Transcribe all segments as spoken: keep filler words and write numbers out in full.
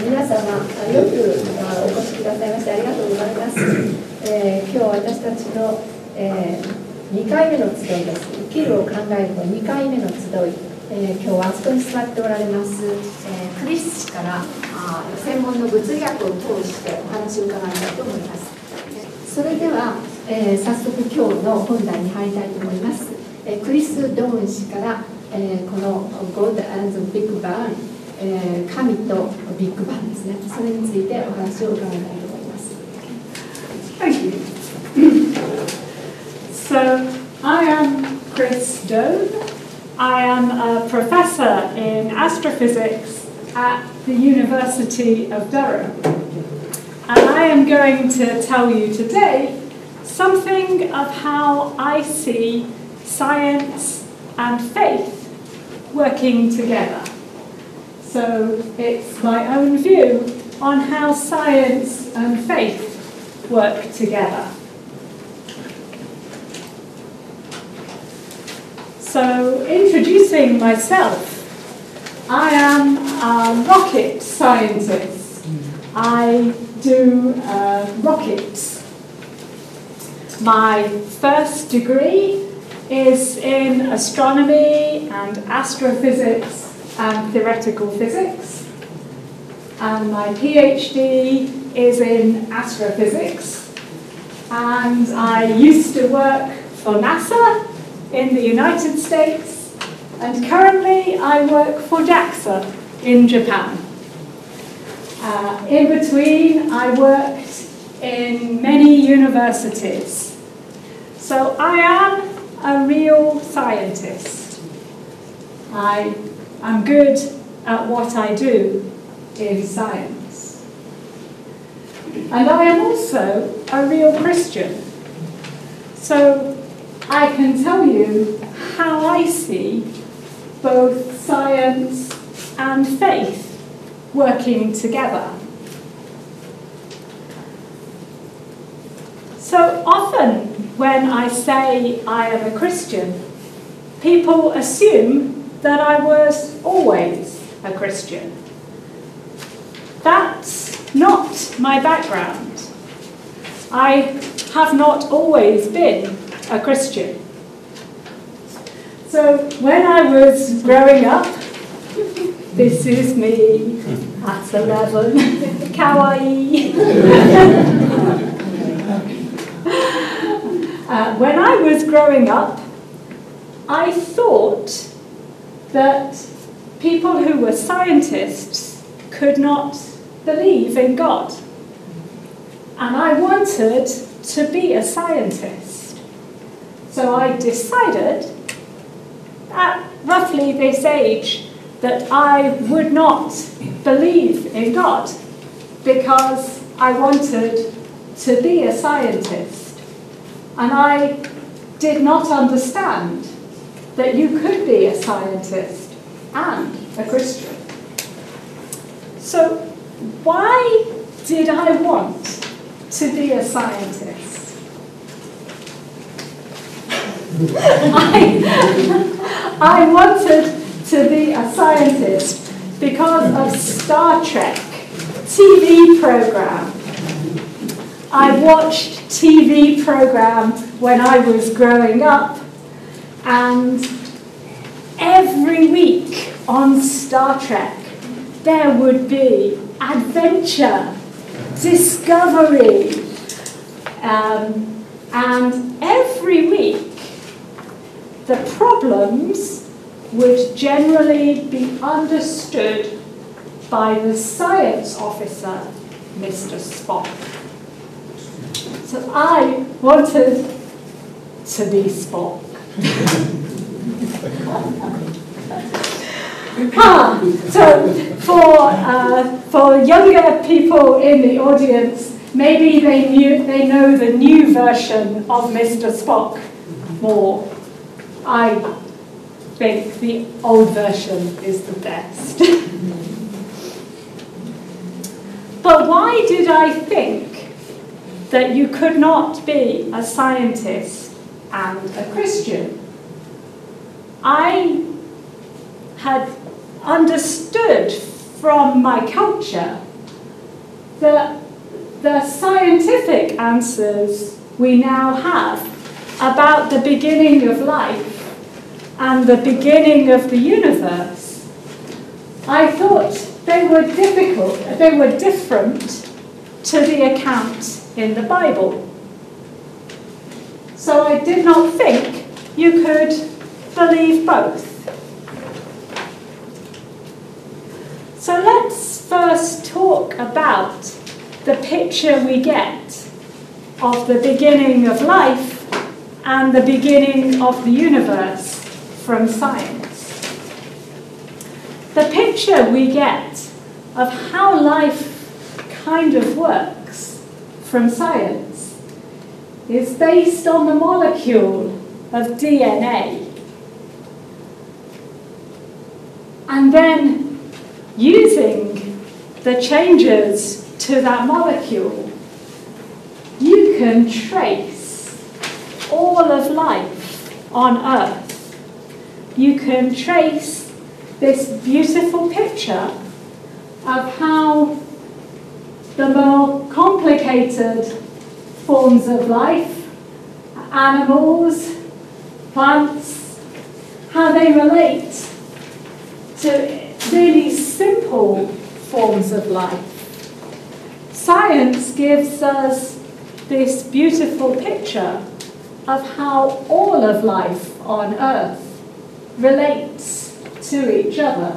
皆様、よくお越しくださいましてありがとうございます。えー、今日私たちの、えー、にかいめの集いです。生きるを考えるとにかいめの集い、えー、今日はあそこに座っておられます、えー、クリス氏からあ専門の物理学を通してお話を伺いたいと思います。それでは、えー、早速今日の本題に入りたいと思います。えー、クリス・ドーン氏から、えー、この God and the Big Bang、えー、神とビッグバンですね。それについてお話を伺いたいと思います。 Thank you. So, I am Chris Doan. I am a professor in astrophysics at the University of Durham. And I am going to tell you today something of how I see science and faith working together. So it's my own view on how science and faith work together. So, introducing myself, I am a rocket scientist. I do uh, rockets. My first degree is in astronomy and astrophysics and theoretical physics, and my PhD is in astrophysics, and I used to work for NASA in the United States, and currently I work for JAXA in Japan. Uh, in between, I worked in many universities. So I am a real scientist. I am good at what I do in science. And I am also a real Christian. So I can tell you how I see both science and faith working together. So often when I say I am a Christian, people assume that I was always a Christian. That's not my background. I have not always been a Christian. So when I was growing up, this is me at eleven, kawaii. uh, when I was growing up, I thought that people who were scientists could not believe in God. And I wanted to be a scientist. So I decided at roughly this age that I would not believe in God because I wanted to be a scientist. And I did not understand that you could be a scientist and a Christian. So why did I want to be a scientist? I, I wanted to be a scientist because of Star Trek T V program. I watched T V program when I was growing up, and every week on Star Trek there would be adventure, discovery, um, and every week the problems would generally be understood by the science officer, Mister Spock. So I wanted to be Spock. ah, so for uh, for younger people in the audience, maybe they knew they know the new version of Mister Spock more. I think the old version is the best. But why did I think that you could not be a scientist and a Christian? I had understood from my culture the, the scientific answers we now have about the beginning of life and the beginning of the universe, I thought they were difficult, they were different to the account in the Bible. So I did not think you could believe both. So let's first talk about the picture we get of the beginning of life and the beginning of the universe from science. The picture we get of how life kind of works from science is based on the molecule of D N A. And then using the changes to that molecule, you can trace all of life on Earth. You can trace this beautiful picture of how the more complicated forms of life, animals, plants, how they relate to really simple forms of life. Science gives us this beautiful picture of how all of life on Earth relates to each other.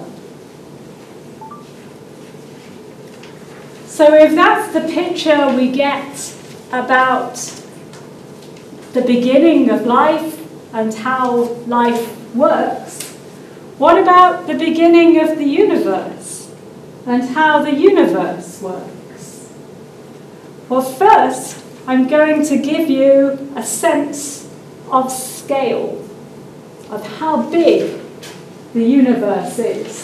So if that's the picture we get about the beginning of life and how life works, what about the beginning of the universe and how the universe works? Well, first, I'm going to give you a sense of scale, of how big the universe is.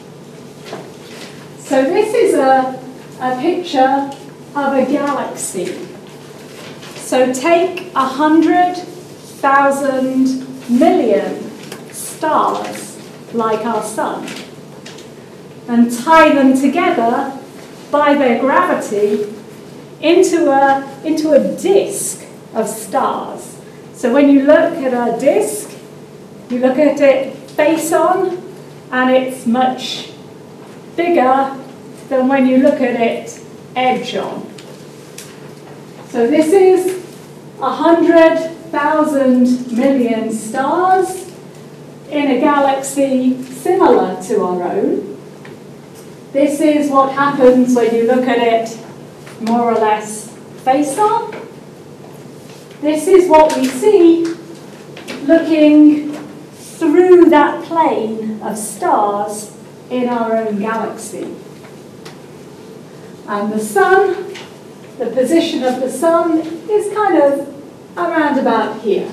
So this is a, a picture of a galaxy. So take a hundred thousand million stars like our sun and tie them together by their gravity into a, into a disk of stars. So when you look at a disk, you look at it face on, and it's much bigger than when you look at it edge on. So this is a hundred thousand million stars in a galaxy similar to our own. This is what happens when you look at it more or less face on. This is what we see looking through that plane of stars in our own galaxy. And the sun, the position of the sun is kind of around about here.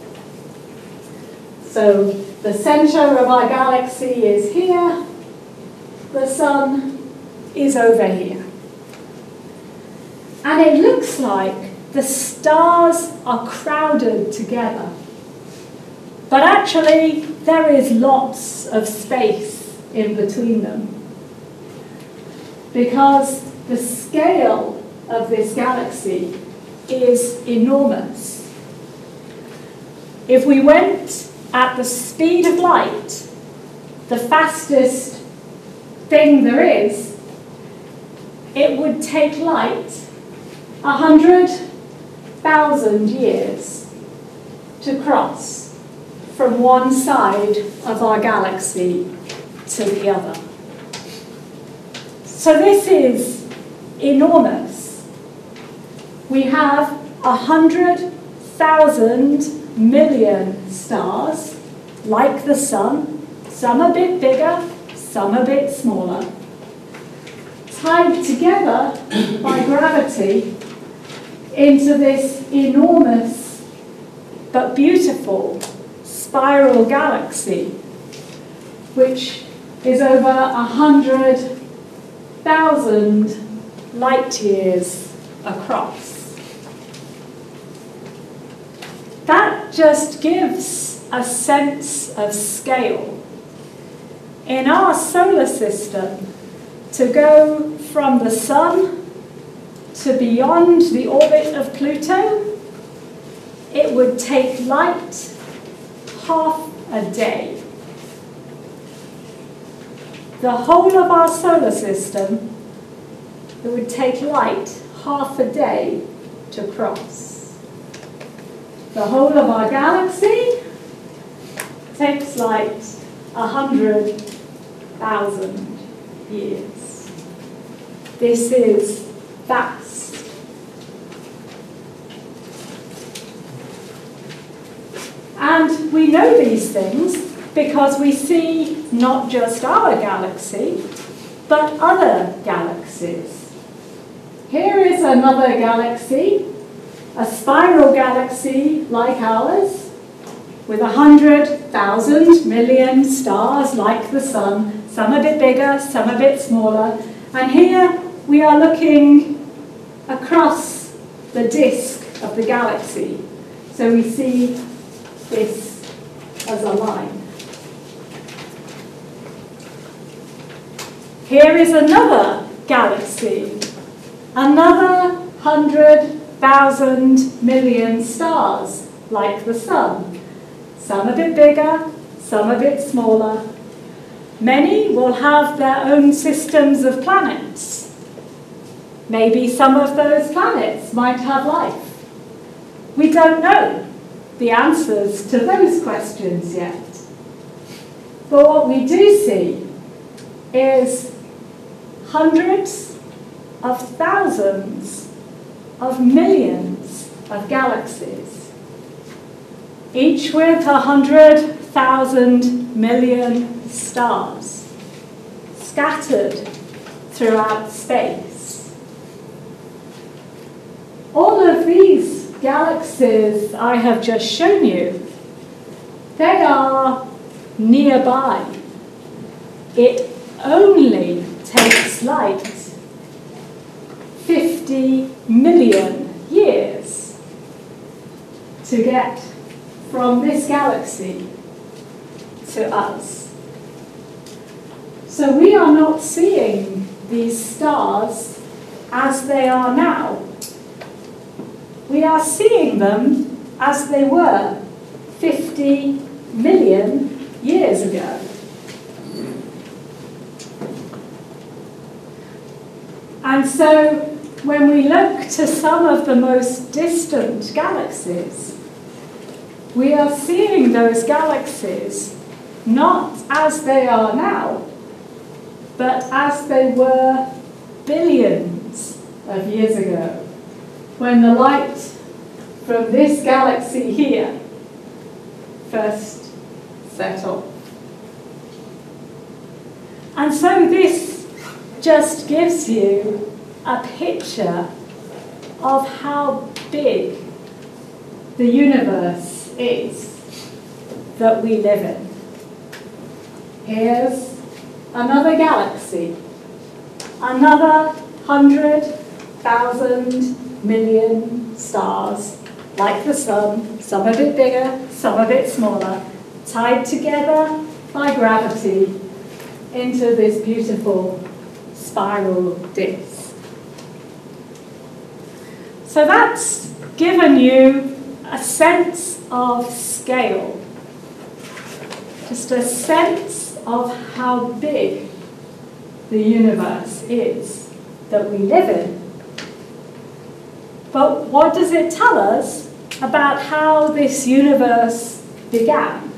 So the center of our galaxy is here, the sun is over here. And it looks like the stars are crowded together. But actually, there is lots of space in between them. Because the scale of this galaxy is enormous. If we went at the speed of light, the fastest thing there is, it would take light a hundred thousand years to cross from one side of our galaxy to the other. So this is enormous. We have a hundred thousand million stars, like the sun, some a bit bigger, some a bit smaller, tied together by gravity into this enormous but beautiful spiral galaxy, which is over a hundred thousand light years across. That just gives a sense of scale. In our solar system, to go from the sun to beyond the orbit of Pluto, it would take light half a day. The whole of our solar system, it would take light half a day to cross. The whole of our galaxy takes light a hundred thousand years. This is vast. And we know these things because we see not just our galaxy, but other galaxies. Here is another galaxy, a spiral galaxy like ours, with a hundred thousand million stars like the sun, some a bit bigger, some a bit smaller. And here we are looking across the disk of the galaxy. So we see this as a line. Here is another galaxy, another hundred thousand million stars like the sun. Some a bit bigger, some a bit smaller. Many will have their own systems of planets. Maybe some of those planets might have life. We don't know the answers to those questions yet. But what we do see is hundreds of thousands of millions of galaxies, each with a hundred thousand million stars scattered throughout space. All of these galaxies I have just shown you, they are nearby. It only takes light fifty million years to get from this galaxy to us. So we are not seeing these stars as they are now. We are seeing them as they were fifty million years ago. And so when we look to some of the most distant galaxies, we are seeing those galaxies not as they are now, but as they were billions of years ago, when the light from this galaxy here first set off. And so this just gives you a picture of how big the universe is that we live in. Here's another galaxy, another hundred thousand million stars, like the sun, some a bit bigger, some a bit smaller, tied together by gravity into this beautiful spiral disk. So that's given you a sense of scale, just a sense of how big the universe is that we live in. But what does it tell us about how this universe began?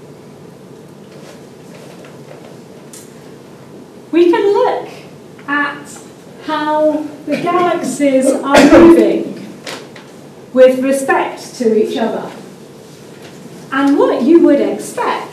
We can look at how the galaxies are moving with respect to each other. And what you would expect,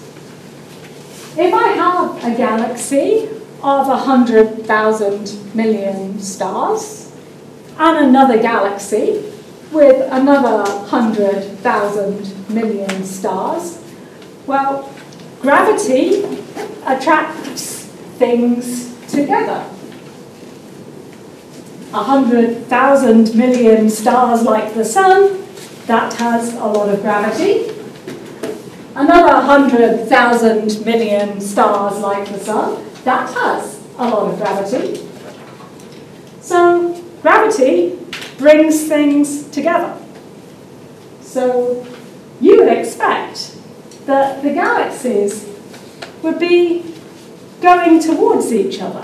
if I have a galaxy of one hundred thousand million stars and another galaxy with another one hundred thousand million stars, well, gravity attracts things together. A hundred thousand million stars like the sun, that has a lot of gravity. Another hundred thousand million stars like the sun, that has a lot of gravity. So gravity gravity brings things together. So you would expect that the galaxies would be going towards each other,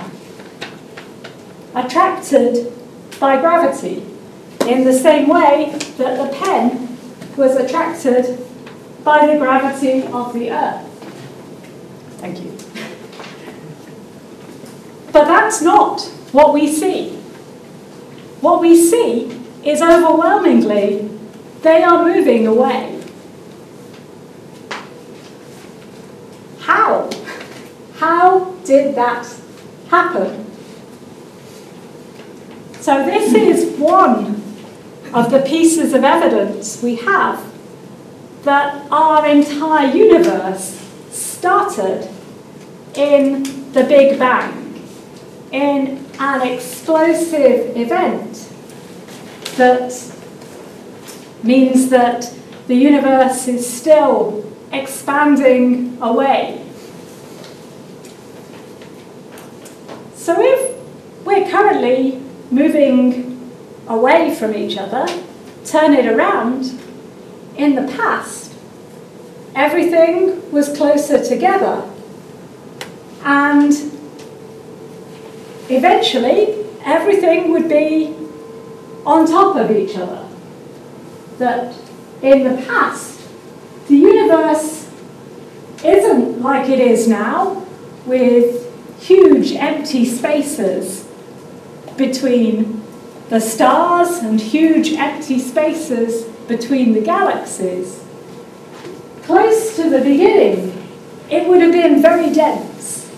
attracted by gravity, in the same way that the pen was attracted by the gravity of the Earth. Thank you. But that's not what we see. What we see is overwhelmingly they are moving away. How? How did that happen? So this is one of the pieces of evidence we have that our entire universe started in the Big Bang, in an explosive event that means that the universe is still expanding away. So if we're currently moving away from each other, turn it around, in the past, everything was closer together, and eventually everything would be on top of each other. That in the past, the universe isn't like it is now, with huge empty spaces between the stars and huge empty spaces between the galaxies. Close to the beginning, it would have been very dense.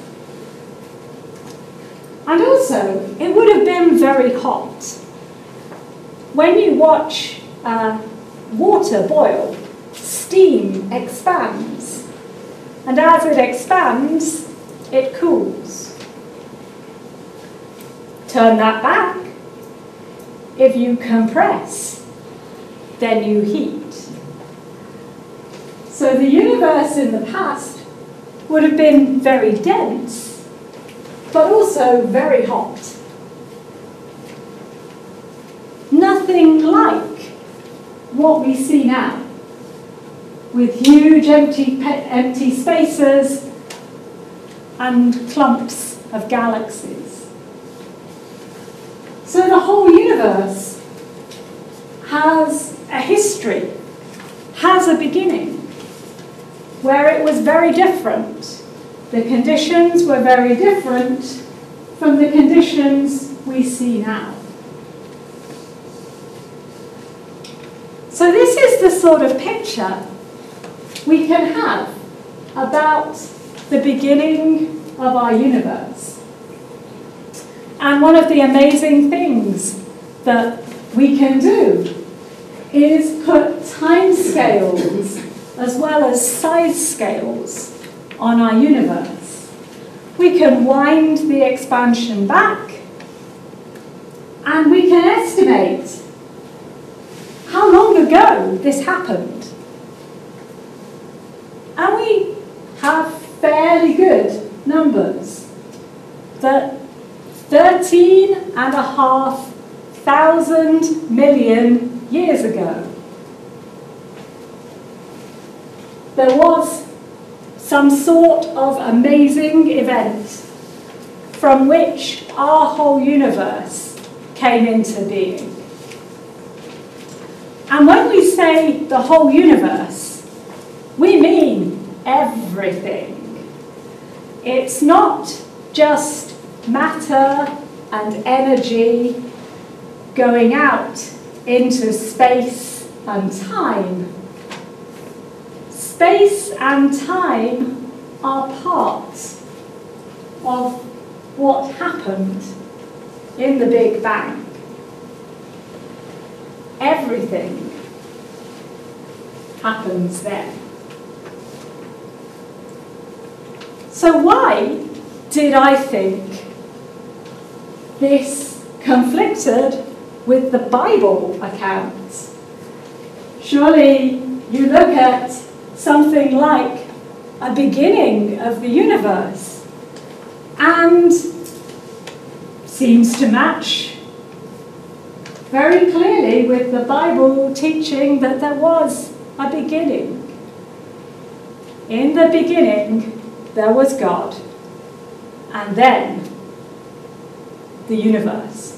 And also, it would have been very hot. When you watch uh, water boil, steam expands. And as it expands, it cools. Turn that back. If you compress, then you heat. So the universe in the past would have been very dense, but also very hot. Nothing like what we see now, with huge empty, empty spaces and clumps of galaxies. So the whole universe has a history, has a beginning, where it was very different. The conditions were very different from the conditions we see now. So this is the sort of picture we can have about the beginning of our universe. And one of the amazing things that we can do is put time scales as well as size scales on our universe. We can wind the expansion back, and we can estimate how long ago this happened. And we have fairly good numbers that thirteen and a half thousand million years ago, there was some sort of amazing event from which our whole universe came into being. And when we say the whole universe, we mean everything. It's not just matter and energy going out into space and time. Space and time are parts of what happened in the Big Bang. Everything happens then. So why did I think this conflicted with the Bible account? Surely you look at something like a beginning of the universe and seems to match very clearly with the Bible teaching that there was a beginning. In the beginning, there was God, and then the universe.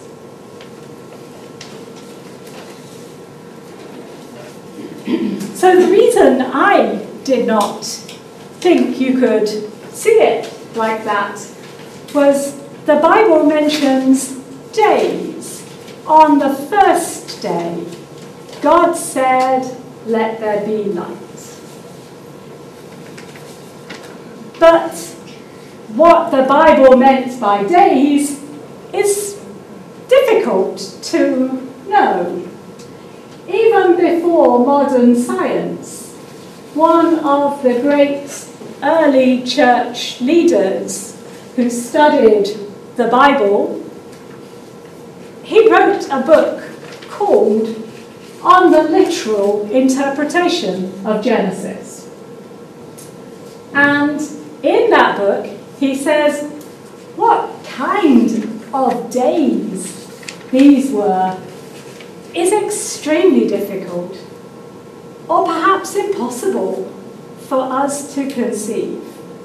So the reason I did not think you could see it like that was the Bible mentions days. On the first day, God said, "Let there be light." But what the Bible meant by days is difficult to know. Even before modern science, one of the great early church leaders who studied the Bible, he wrote a book called On the Literal Interpretation of Genesis. And in that book, he says what kind of days these were is extremely difficult, or perhaps impossible, for us to conceive.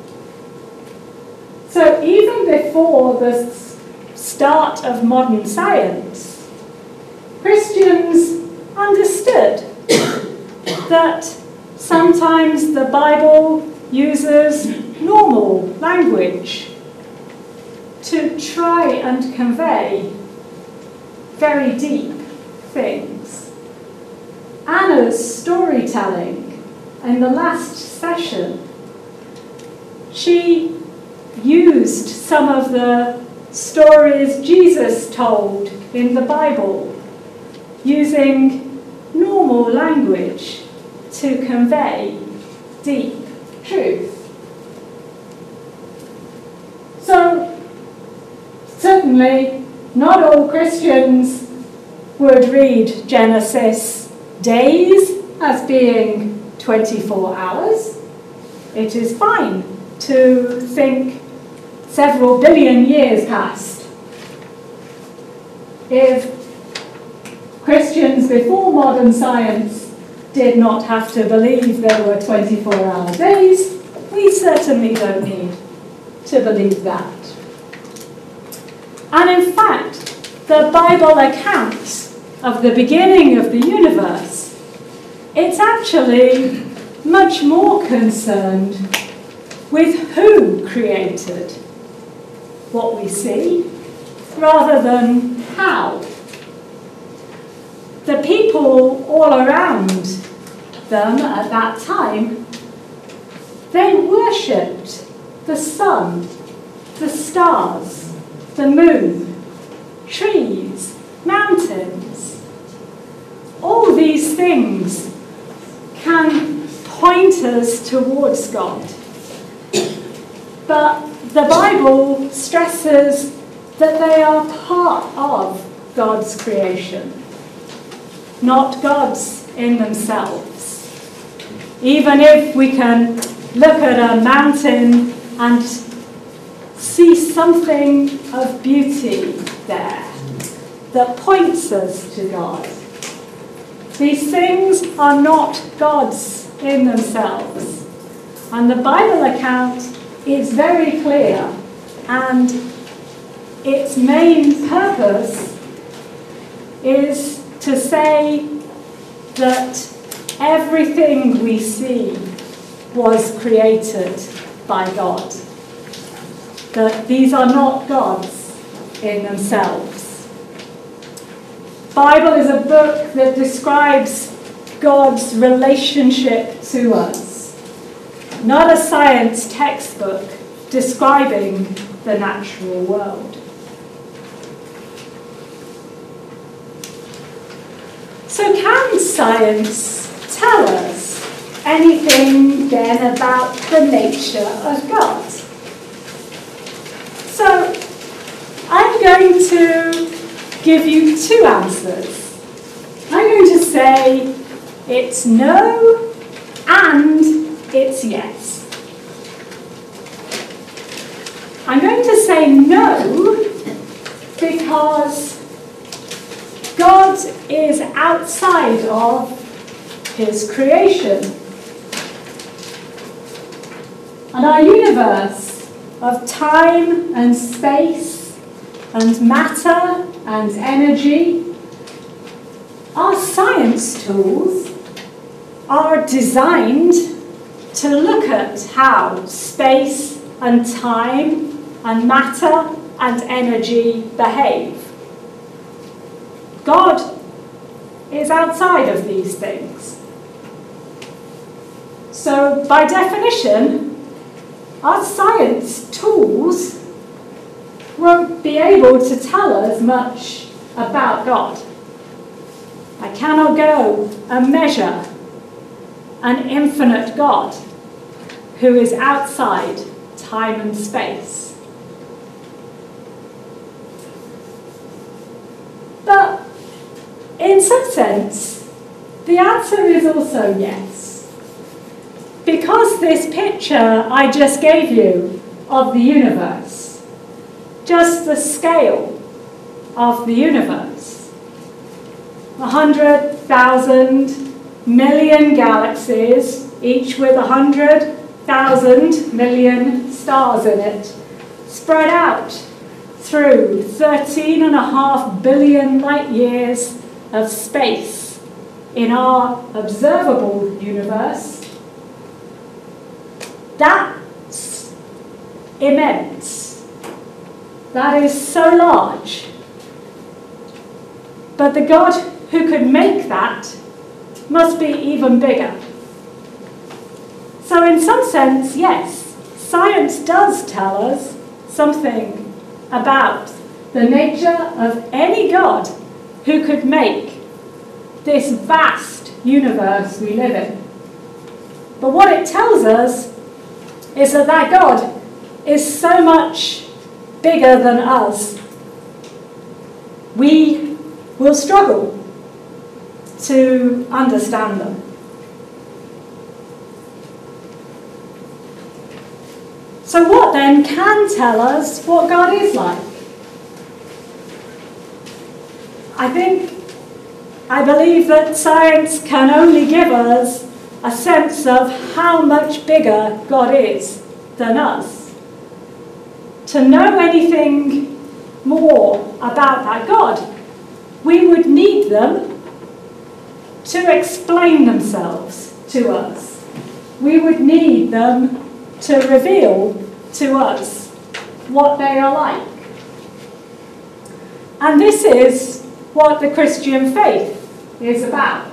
So even before the start of modern science, Christians understood that sometimes the Bible uses normal language to try and convey very deep things. Anna's storytelling in the last session, she used some of the stories Jesus told in the Bible, using normal language to convey deep truth. So, certainly, not all Christians would read Genesis days as being twenty-four hours. It is fine to think several billion years passed. If Christians before modern science did not have to believe there were twenty-four hour days, we certainly don't need to believe that. And in fact, the Bible account of the beginning of the universe, it's actually much more concerned with who created what we see, rather than how. The people all around them at that time, they worshipped the sun, the stars, the moon, trees, mountains. All these things can point us towards God. But the Bible stresses that they are part of God's creation, not gods in themselves. Even if we can look at a mountain and see something of beauty there that points us to God, these things are not gods in themselves. And the Bible account is very clear, and its main purpose is to say that everything we see was created by God. That these are not gods in themselves. The Bible is a book that describes God's relationship to us, not a science textbook describing the natural world. So can science tell us anything then about the nature of God? So I'm going to give you two answers. I'm going to say it's no and it's yes. I'm going to say no because God is outside of his creation. And our universe of time and space and matter and energy, our science tools are designed to look at how space and time and matter and energy behave. God is outside of these things. So, by definition, our science tools won't be able to tell us much about God. I cannot go and measure an infinite God who is outside time and space. But in some sense, the answer is also yes. Because this picture I just gave you of the universe, just the scale of the universe, a hundred thousand million galaxies, each with a hundred thousand million stars in it, spread out through thirteen and a half billion light years of space in our observable universe. That's immense. That is so large. But the God who could make that must be even bigger. So in some sense, yes, science does tell us something about the nature of any God who could make this vast universe we live in. But what it tells us is that that God is so much bigger than us. We will struggle to understand them. So what then can tell us what God is like? I think, I believe that science can only give us a sense of how much bigger God is than us. To know anything more about that God, we would need them to explain themselves to us. We would need them to reveal to us what they are like. And this is what the Christian faith is about.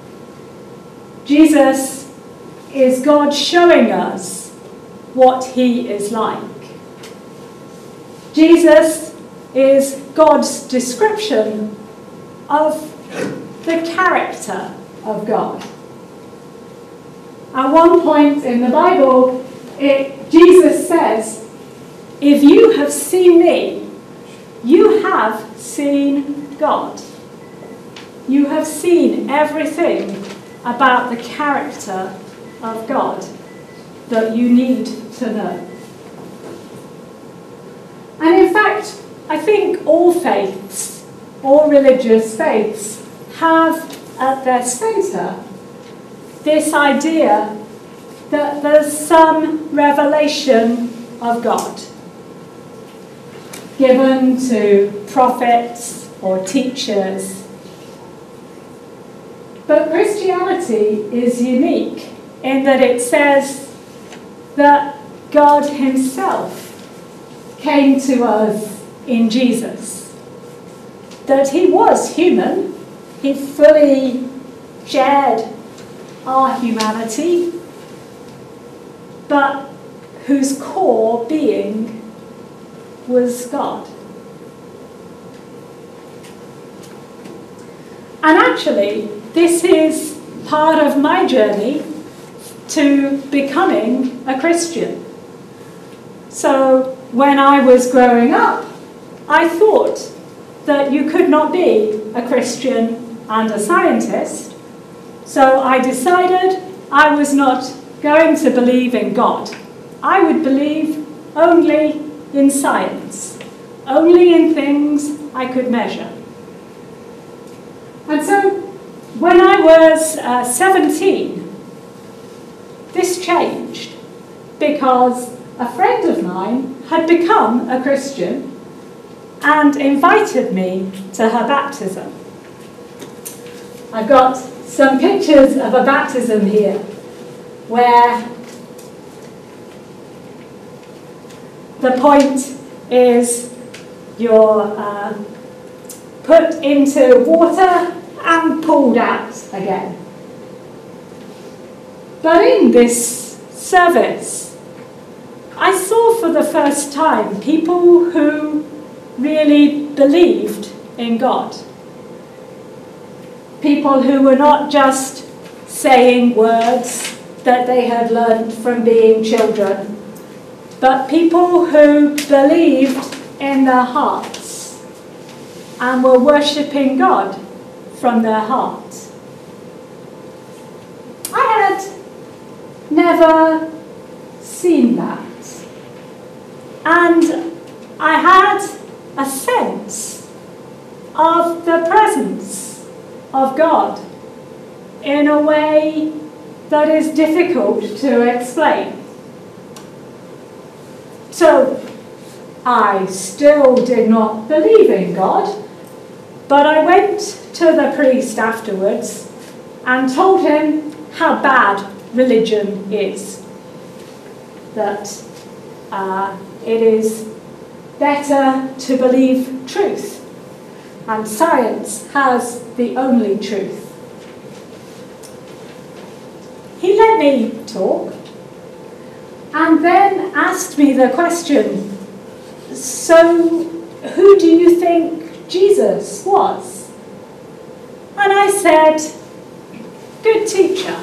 Jesus is God showing us what he is like. Jesus is God's description of the character of God. At one point in the Bible, it, Jesus says, "If you have seen me, you have seen God." You have seen everything about the character of God that you need to know. And in fact, I think all faiths, all religious faiths, have at their centre this idea that there's some revelation of God given to prophets or teachers. But Christianity is unique in that it says that God himself came to us in Jesus. That he was human, he fully shared our humanity, but whose core being was God. And actually, this is part of my journey to becoming a Christian. So when I was growing up, I thought that you could not be a Christian and a scientist. So I decided I was not going to believe in God. I would believe only in science, only in things I could measure. And so when I was uh, seventeen, this changed because a friend of mine had become a Christian and invited me to her baptism. I've got some pictures of a baptism here where the point is you're uh, put into water and pulled out again. But in this service, I saw for the first time people who really believed in God. People who were not just saying words that they had learned from being children, but people who believed in their hearts and were worshipping God from their heart. I had never seen that. And I had a sense of the presence of God in a way that is difficult to explain. So, I still did not believe in God, but I went to the priest afterwards and told him how bad religion is. That uh, it is better to believe truth, and science has the only truth. He let me talk and then asked me the question, so who do you think Jesus was? And I said, good teacher.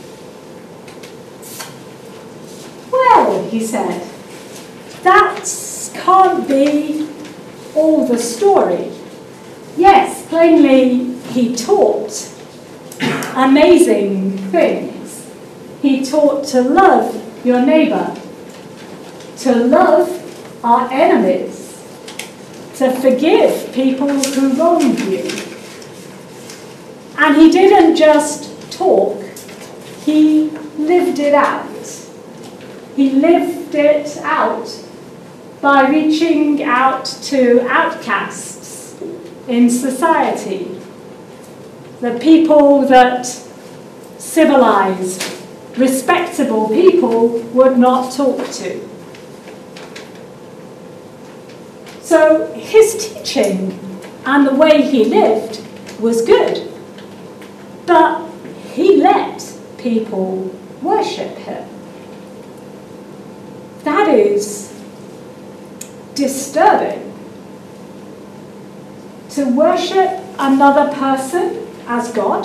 Well, he said, that can't be all the story. Yes, plainly he taught amazing things. He taught to love your neighbour, to love our enemies, to forgive people who wronged you. And he didn't just talk, he lived it out. He lived it out by reaching out to outcasts in society, the people that civilized, respectable people would not talk to. So his teaching and the way he lived was good, but he let people worship him. That is disturbing. To worship another person as God.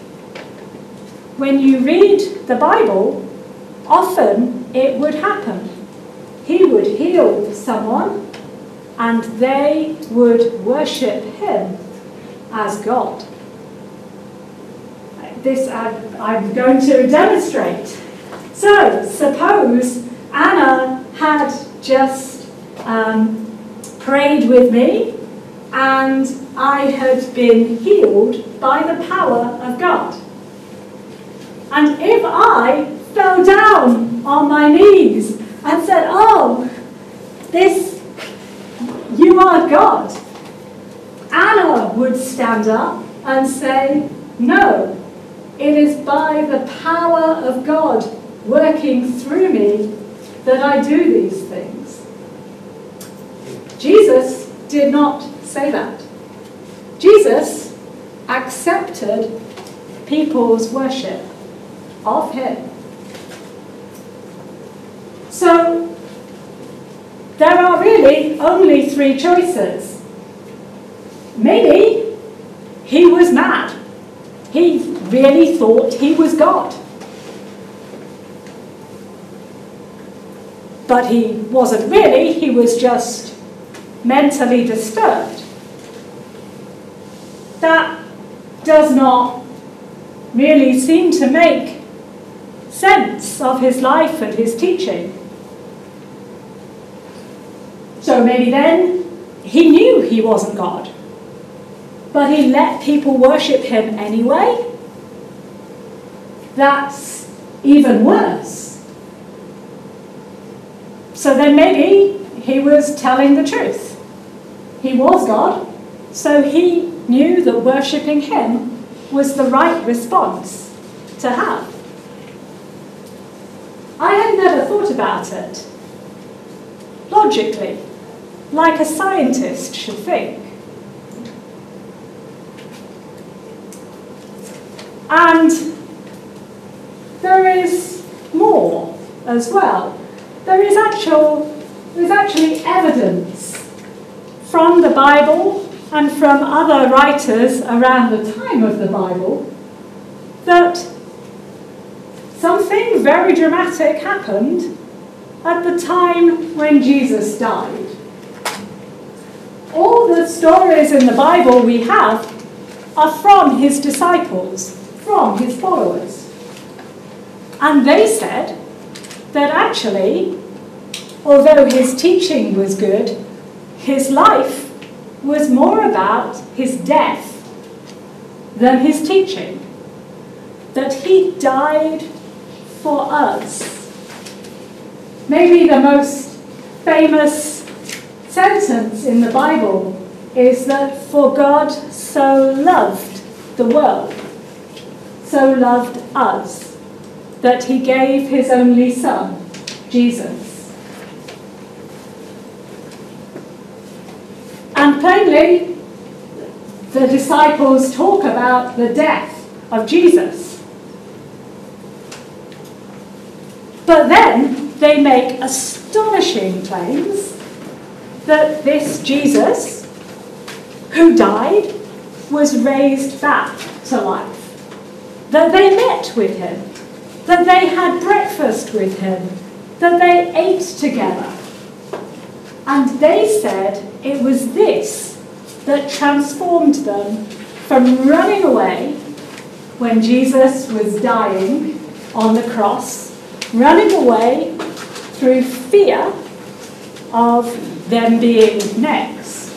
When you read the Bible, often it would happen. He would heal someone and they would worship him as God. This I, I'm going to demonstrate. So, suppose Anna had just um, prayed with me and I had been healed by the power of God. And if I fell down on my knees and said, oh, this, you are God, Anna would stand up and say, no, it is by the power of God working through me that I do these things. Jesus did not say that. Jesus accepted people's worship of him. So there are really only three choices. Maybe he was mad. He really thought he was God. But he wasn't really, he was just mentally disturbed. That does not really seem to make sense of his life and his teaching. So maybe then he knew he wasn't God. but he let people worship him anyway. That's even worse. So then maybe he was telling the truth. He was God, so he knew that worshipping him was the right response to have. I had never thought about it logically, like a scientist should think. And there is more as well. There is actual, there's actually evidence from the Bible and from other writers around the time of the Bible that something very dramatic happened at the time when Jesus died. All the stories in the Bible we have are from his disciples, from his followers. And they said that actually, although his teaching was good, his life was more about his death than his teaching. That he died for us. Maybe the most famous sentence in the Bible is that for God so loved the world, so loved us, that he gave his only Son, Jesus. And plainly, the disciples talk about the death of Jesus. But then they make astonishing claims that this Jesus, who died, was raised back to life. That they met with him, that they had breakfast with him, that they ate together. And they said it was this that transformed them from running away when Jesus was dying on the cross, running away through fear of them being next,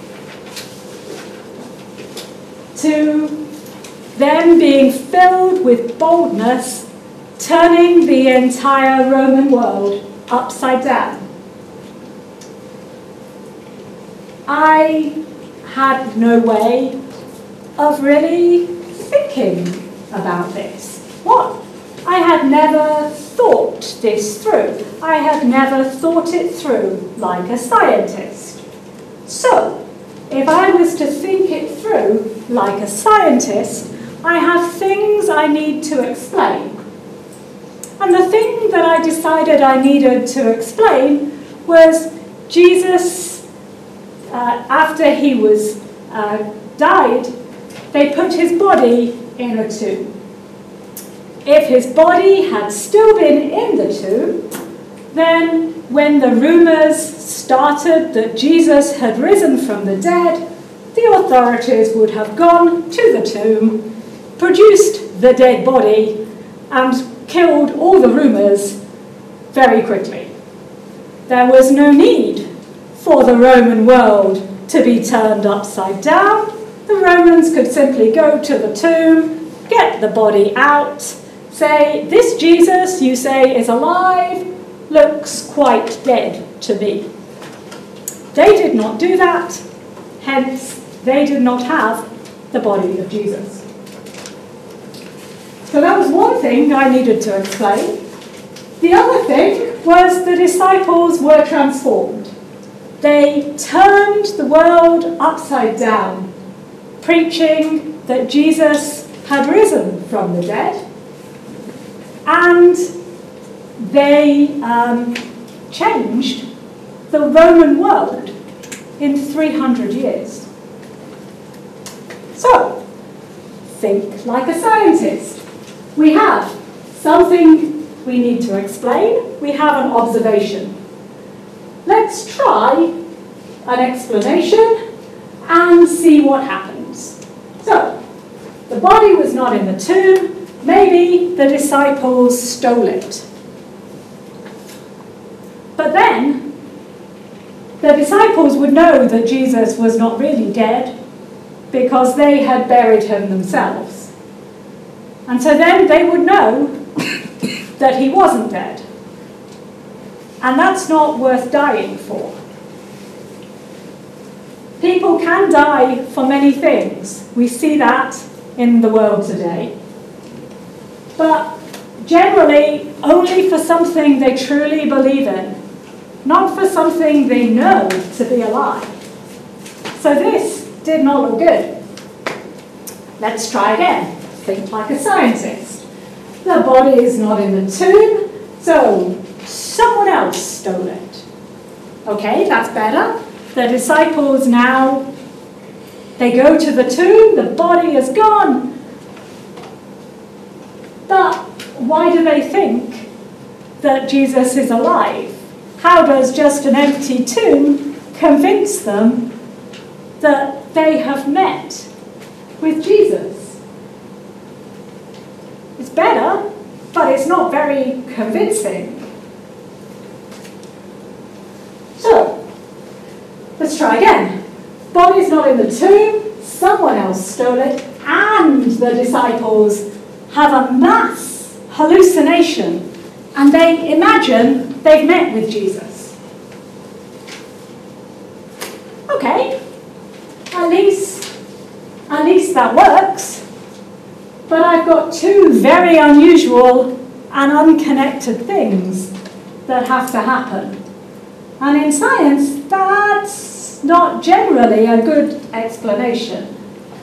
to them being filled with boldness, turning the entire Roman world upside down. I had no way of really thinking about this. What? I had never thought this through. I had never thought it through like a scientist. So, if I was to think it through like a scientist, I have things I need to explain. And the thing that I decided I needed to explain was Jesus, uh, after he was uh, died, they put his body in a tomb. If his body had still been in the tomb, then when the rumours started that Jesus had risen from the dead, the authorities would have gone to the tomb, produced the dead body, and killed all the rumours very quickly. There was no need for the Roman world to be turned upside down. The Romans could simply go to the tomb, get the body out, say, this Jesus you say is alive looks quite dead to me. They did not do that, hence they did not have the body of Jesus. So that was one thing I needed to explain. The other thing was the disciples were transformed. They turned the world upside down, preaching that Jesus had risen from the dead, and they um, changed the Roman world in three hundred years. So, think like a scientist. We have something we need to explain. We have an observation. Let's try an explanation and see what happens. So, the body was not in the tomb. Maybe the disciples stole it. But then, the disciples would know that Jesus was not really dead because they had buried him themselves. And so then they would know that he wasn't dead. And that's not worth dying for. People can die for many things. We see that in the world today. But generally, only for something they truly believe in, not for something they know to be a lie. So this did not look good. Let's try again. Think like a scientist. The body is not in the tomb, so someone else stole it. Okay, that's better. The disciples now, they go to the tomb, the body is gone. But why do they think that Jesus is alive? How does just an empty tomb convince them that they have met with Jesus? It's better, but it's not very convincing. So, let's try again. Body's not in the tomb, someone else stole it, and the disciples have a mass hallucination, and they imagine they've met with Jesus. Okay, at least, at least that works. But I've got two very unusual and unconnected things that have to happen. And in science, that's not generally a good explanation.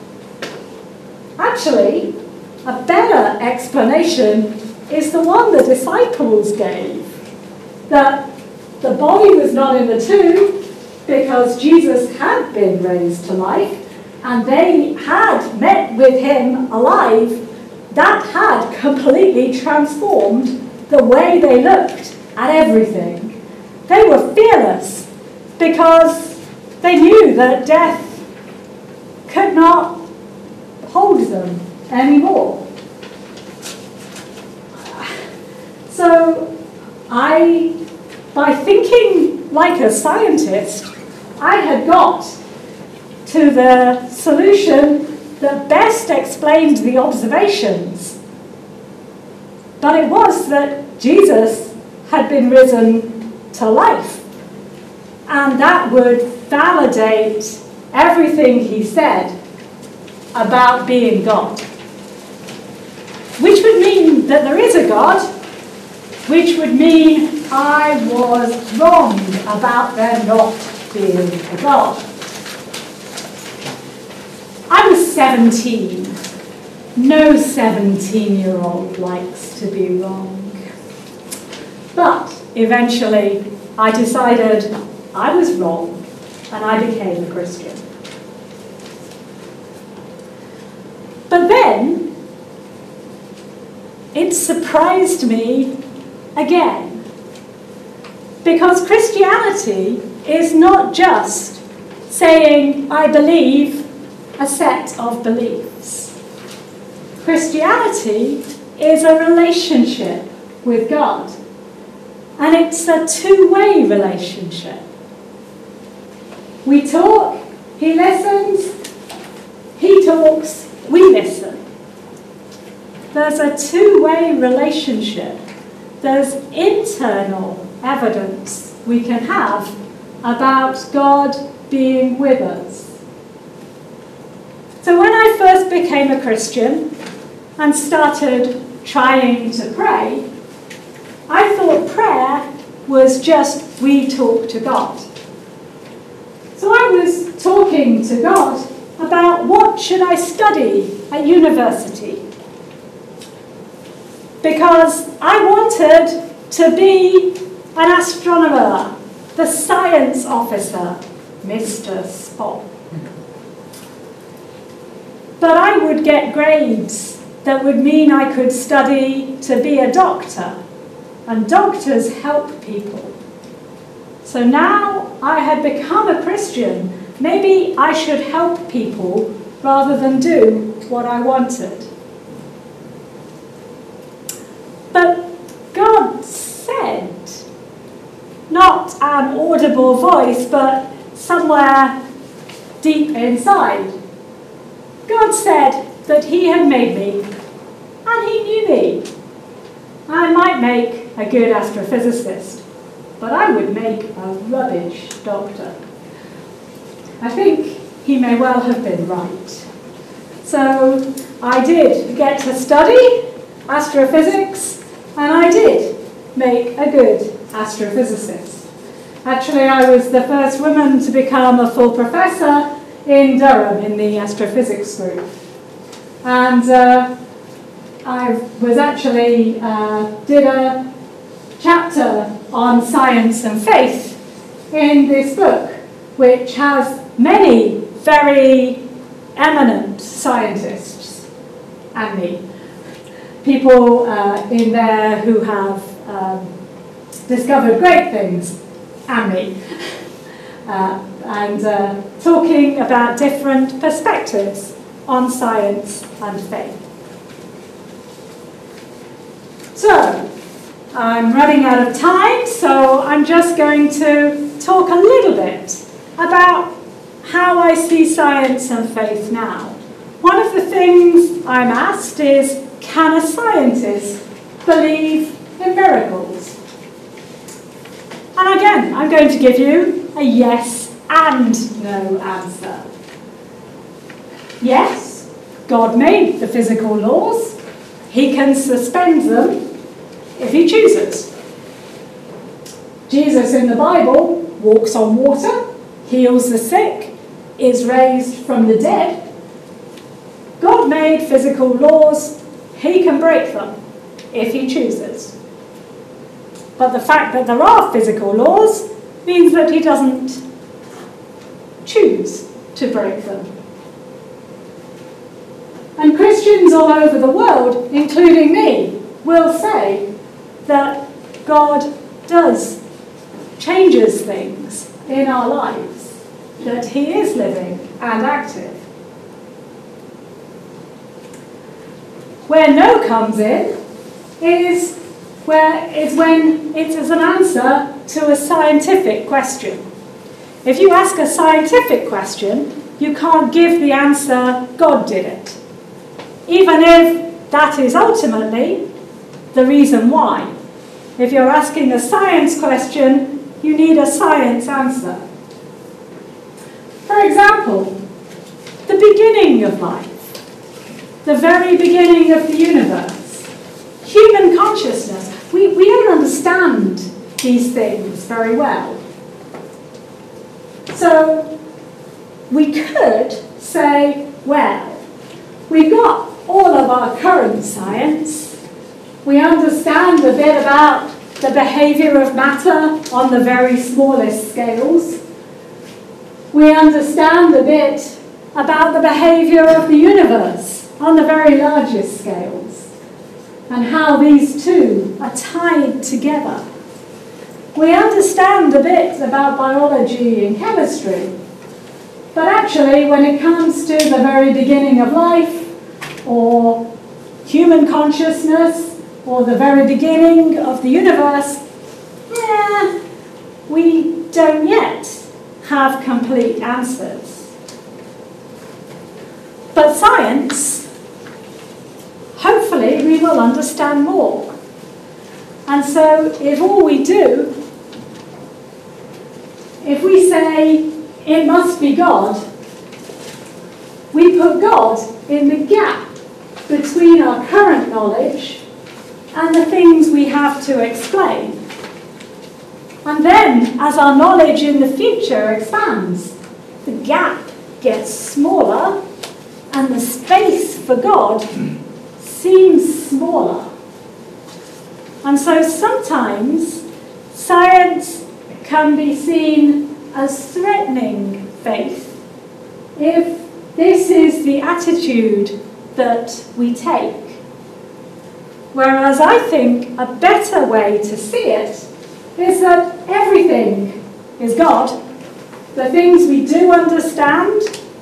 Actually, a better explanation is the one the disciples gave. That the body was not in the tomb because Jesus had been raised to life and they had met with him alive. That had completely transformed the way they looked at everything. They were fearless because they knew that death could not hold them anymore. So I, by thinking like a scientist, I had got to the solution that best explained the observations. But it was that Jesus had been risen to life. And that would validate everything he said about being God. Which would mean that there is a God, which would mean I was wrong about there not being a God. I was seventeen. No seventeen-year-old likes to be wrong. But eventually I decided I was wrong and I became a Christian. But then it surprised me again, because Christianity is not just saying I believe a set of beliefs. Christianity is a relationship with God, and it's a two-way relationship. We talk, he listens, he talks, we listen. There's a two-way relationship. There's internal evidence we can have about God being with us. So when I first became a Christian and started trying to pray, I thought prayer was just we talk to God. So I was talking to God about what should I study at university, because I wanted to be an astronomer, the science officer, Mister Spock. But I would get grades that would mean I could study to be a doctor, and doctors help people. So now I had become a Christian. Maybe I should help people rather than do what I wanted. But God said, not an audible voice, but somewhere deep inside, God said that he had made me, and he knew me. I might make a good astrophysicist, but I would make a rubbish doctor. I think he may well have been right. So I did get to study astrophysics, and I did make a good astrophysicist. Actually, I was the first woman to become a full professor in Durham in the astrophysics group. And uh, I was actually, uh, did a chapter on science and faith in this book, which has many very eminent scientists and me. People uh, in there who have um, discovered great things, and me. Uh, and uh, talking about different perspectives on science and faith. So, I'm running out of time, so I'm just going to talk a little bit about how I see science and faith now. One of the things I'm asked is, can a scientist believe in miracles? And again, I'm going to give you a yes and no answer. Yes, God made the physical laws. He can suspend them if he chooses. Jesus in the Bible walks on water, heals the sick, is raised from the dead. God made physical laws. He can break them if he chooses. But the fact that there are physical laws means that he doesn't choose to break them. And Christians all over the world, including me, will say that God does changes things in our lives, that he is living and active. Where no comes in is where is when it is an answer to a scientific question. If you ask a scientific question, you can't give the answer, God did it, even if that is ultimately the reason why. If you're asking a science question, you need a science answer. For example, the beginning of life, the very beginning of the universe, human consciousness. We, we don't understand these things very well. So we could say, well, we've got all of our current science. We understand a bit about the behaviour of matter on the very smallest scales. We understand a bit about the behaviour of the universe on the very largest scales, and how these two are tied together. We understand a bit about biology and chemistry, but actually when it comes to the very beginning of life, or human consciousness, or the very beginning of the universe, yeah, we don't yet have complete answers. But science, hopefully we will understand more. And so if all we do, if we say it must be God, we put God in the gap between our current knowledge and the things we have to explain. And then, as our knowledge in the future expands, the gap gets smaller and the space for God seems smaller. And so sometimes science can be seen as threatening faith if this is the attitude that we take. Whereas I think a better way to see it is that everything is God. The things we do understand,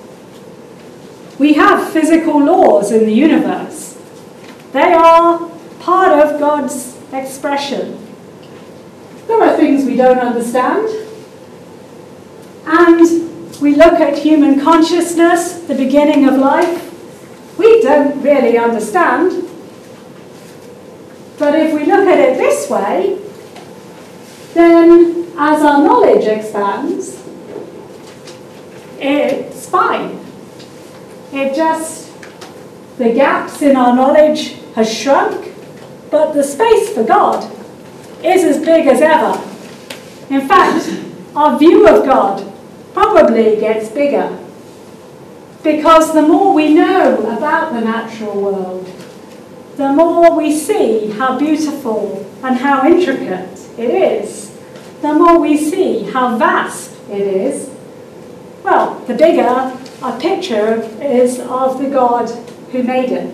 we have physical laws in the universe. They are part of God's expression. There are things we don't understand. And we look at human consciousness, the beginning of life, we don't really understand. But if we look at it this way, then as our knowledge expands, it's fine. It just, the gaps in our knowledge has shrunk, but the space for God is as big as ever. In fact, our view of God probably gets bigger, because the more we know about the natural world, the more we see how beautiful and how intricate it is, the more we see how vast it is, well, the bigger our picture is of the God who made it.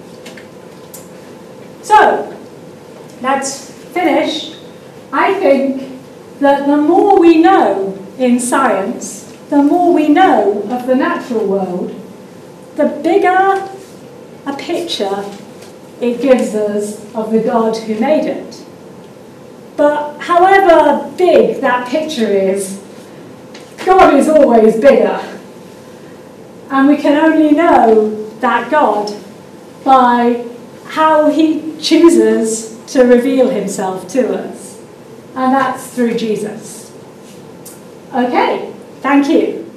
So, let's finish. I think that the more we know in science, the more we know of the natural world, the bigger a picture it gives us of the God who made it. But however big that picture is, God is always bigger. And we can only know that God by how he chooses to reveal himself to us. And that's through Jesus. Okay, thank you.